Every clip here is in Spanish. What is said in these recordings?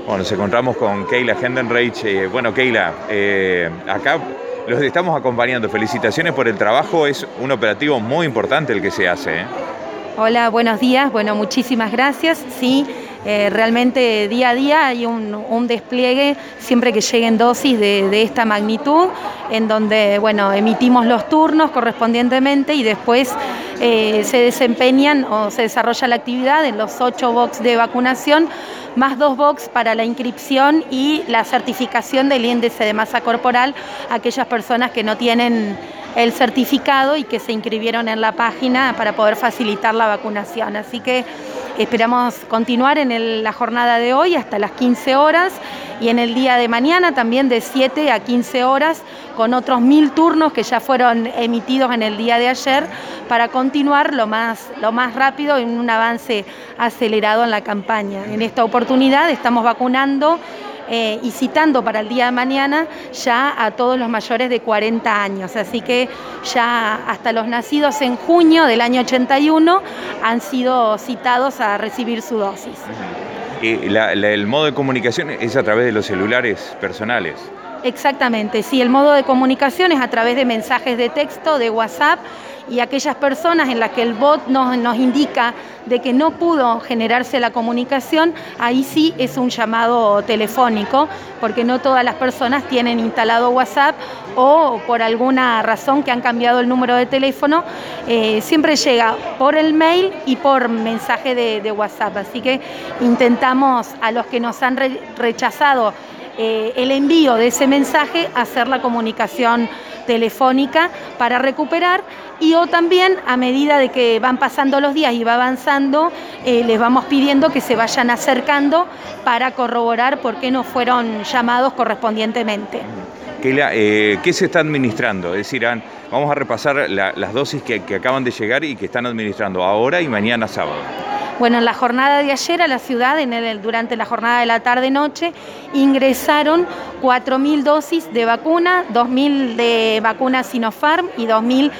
Bueno, nos encontramos con Keila Hendenreich. Bueno, Keila, acá los estamos acompañando. Felicitaciones por el trabajo, es un operativo muy importante el que se hace, ¿eh? Hola, buenos días. Bueno, muchísimas gracias. Sí, realmente día a día hay un despliegue siempre que lleguen dosis de esta magnitud, en donde, bueno, emitimos los turnos correspondientemente y después se desempeñan o se desarrolla la actividad en los 8 box de vacunación, más 2 box para la inscripción y la certificación del índice de masa corporal a aquellas personas que no tienen el certificado y que se inscribieron en la página para poder facilitar la vacunación. Así que esperamos continuar en la jornada de hoy hasta las 15 horas y en el día de mañana también de 7 a 15 horas con otros 1000 turnos que ya fueron emitidos en el día de ayer para continuar lo más rápido en un avance acelerado en la campaña. En esta oportunidad estamos vacunando y citando para el día de mañana ya a todos los mayores de 40 años. Así que ya hasta los nacidos en junio del año 81 han sido citados a recibir su dosis. El modo de comunicación es a través de los celulares personales. Exactamente, sí, el modo de comunicación es a través de mensajes de texto, de WhatsApp, y aquellas personas en las que el bot nos indica de que no pudo generarse la comunicación, ahí sí es un llamado telefónico, porque no todas las personas tienen instalado WhatsApp o por alguna razón que han cambiado el número de teléfono, siempre llega por el mail y por mensaje de WhatsApp. Así que intentamos a los que nos han rechazado el envío de ese mensaje hacer la comunicación telefónica para recuperar, y o también a medida de que van pasando los días y va avanzando, les vamos pidiendo que se vayan acercando para corroborar por qué no fueron llamados correspondientemente. Keila, ¿qué se está administrando? Es decir, vamos a repasar las dosis que acaban de llegar y que están administrando ahora y mañana sábado. Bueno, en la jornada de ayer a la ciudad, durante la jornada de la tarde-noche, ingresaron 4.000 dosis de vacuna, 2.000 de vacuna Sinopharm y 2.000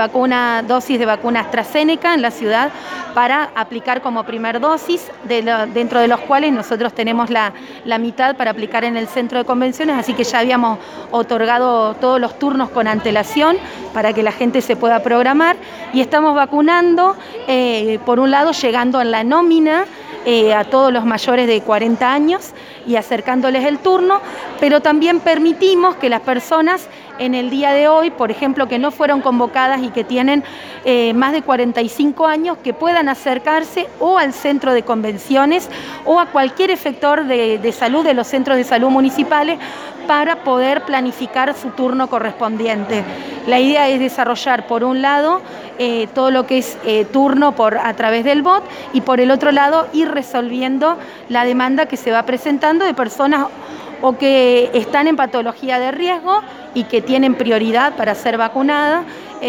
de dosis de vacuna AstraZeneca en la ciudad para aplicar como primer dosis, dentro de los cuales nosotros tenemos la mitad para aplicar en el centro de convenciones, así que ya habíamos otorgado todos los turnos con antelación para que la gente se pueda programar, y estamos vacunando, por un lado, llegando en la nómina a todos los mayores de 40 años y acercándoles el turno, pero también permitimos que las personas en el día de hoy, por ejemplo, que no fueron convocadas y que tienen más de 45 años, que puedan acercarse o al centro de convenciones o a cualquier efector de salud de los centros de salud municipales para poder planificar su turno correspondiente. La idea es desarrollar, por un lado, todo lo que es turno a través del bot, y por el otro lado ir resolviendo la demanda que se va presentando de personas o que están en patología de riesgo y que tienen prioridad para ser vacunadas,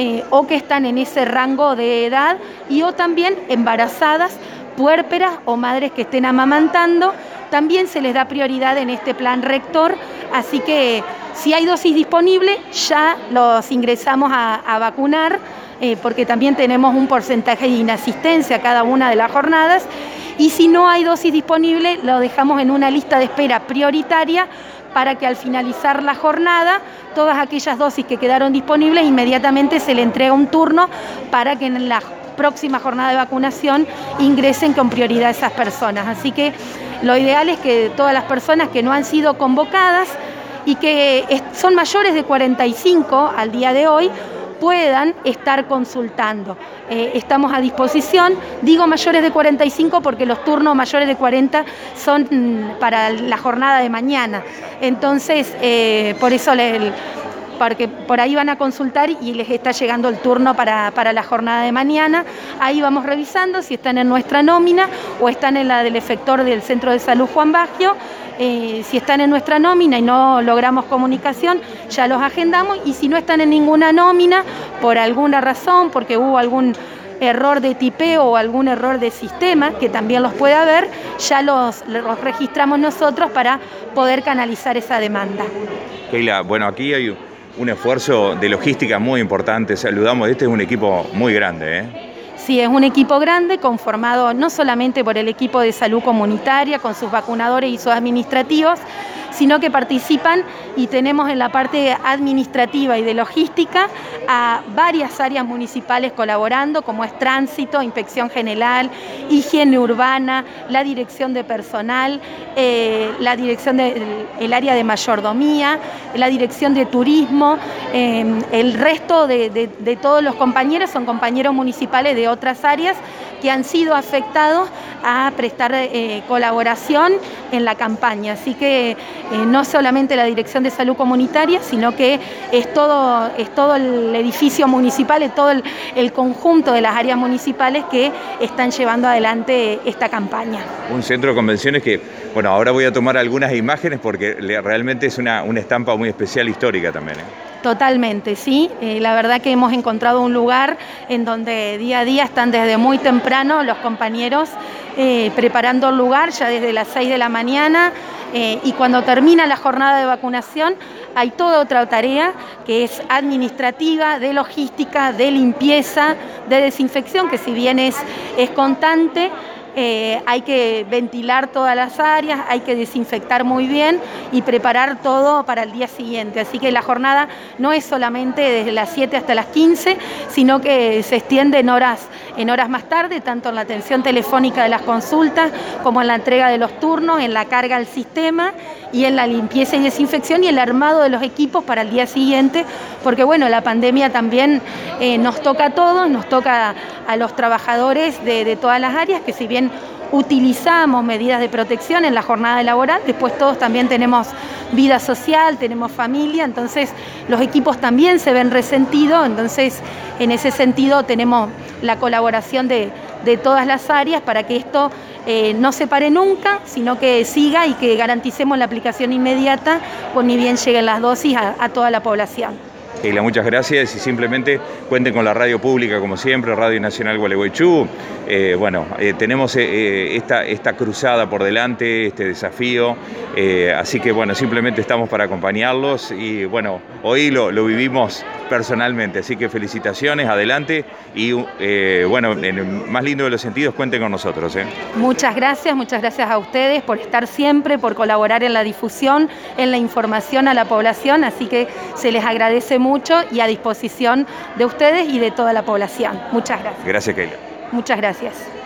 o que están en ese rango de edad, o también embarazadas, puérperas o madres que estén amamantando. También se les da prioridad en este plan rector, así que si hay dosis disponible ya los ingresamos a vacunar, porque también tenemos un porcentaje de inasistencia a cada una de las jornadas, y si no hay dosis disponible lo dejamos en una lista de espera prioritaria para que al finalizar la jornada todas aquellas dosis que quedaron disponibles inmediatamente se le entrega un turno para que en la próxima jornada de vacunación ingresen con prioridad a esas personas. Así que lo ideal es que todas las personas que no han sido convocadas y que son mayores de 45 al día de hoy puedan estar consultando. Estamos a disposición, digo mayores de 45 porque los turnos mayores de 40 son para la jornada de mañana. Entonces, por eso porque por ahí van a consultar y les está llegando el turno para la jornada de mañana. Ahí vamos revisando si están en nuestra nómina o están en la del efector del Centro de Salud Juan Baggio. Si están en nuestra nómina y no logramos comunicación, ya los agendamos, y si no están en ninguna nómina, por alguna razón, porque hubo algún error de tipeo o algún error de sistema, que también los puede haber, ya los registramos nosotros para poder canalizar esa demanda. Keila, bueno, aquí hay un esfuerzo de logística muy importante. Saludamos, este es un equipo muy grande, ¿eh? Sí, es un equipo grande conformado no solamente por el equipo de salud comunitaria con sus vacunadores y sus administrativos, sino que participan y tenemos en la parte administrativa y de logística a varias áreas municipales colaborando, como es tránsito, inspección general, higiene urbana, la dirección de personal, la dirección del área de mayordomía, la dirección de turismo, el resto de todos los compañeros son compañeros municipales de otras áreas que han sido afectados a prestar colaboración en la campaña. Así que no solamente la Dirección de Salud Comunitaria, sino que es todo el edificio municipal, es todo el conjunto de las áreas municipales que están llevando adelante esta campaña. Un centro de convenciones que, bueno, ahora voy a tomar algunas imágenes porque realmente es una estampa muy especial, histórica también, ¿eh? Totalmente, sí. La verdad que hemos encontrado un lugar en donde día a día están desde muy temprano los compañeros preparando el lugar, ya desde las 6 de la mañana, y cuando termina la jornada de vacunación hay toda otra tarea que es administrativa, de logística, de limpieza, de desinfección, que si bien es constante, hay que ventilar todas las áreas, hay que desinfectar muy bien y preparar todo para el día siguiente. Así que la jornada no es solamente desde las 7 hasta las 15, sino que se extiende en horas más tarde, tanto en la atención telefónica de las consultas como en la entrega de los turnos, en la carga al sistema y en la limpieza y desinfección y el armado de los equipos para el día siguiente, porque bueno, la pandemia también nos toca a todos, nos toca a los trabajadores de todas las áreas, que si bien utilizamos medidas de protección en la jornada laboral, después todos también tenemos vida social, tenemos familia, entonces los equipos también se ven resentidos, entonces en ese sentido tenemos la colaboración de todas las áreas para que esto no se pare nunca, sino que siga y que garanticemos la aplicación inmediata, pues ni bien lleguen las dosis a toda la población. Keila, muchas gracias y simplemente cuenten con la radio pública como siempre, Radio Nacional Gualeguaychú. Tenemos esta cruzada por delante, este desafío, así que bueno, simplemente estamos para acompañarlos y bueno, hoy lo vivimos personalmente, así que felicitaciones, adelante y en el más lindo de los sentidos, cuenten con nosotros. Muchas gracias a ustedes por estar siempre, por colaborar en la difusión, en la información a la población, así que se les agradece mucho y a disposición de ustedes y de toda la población. Muchas gracias. Gracias, Keila. Muchas gracias.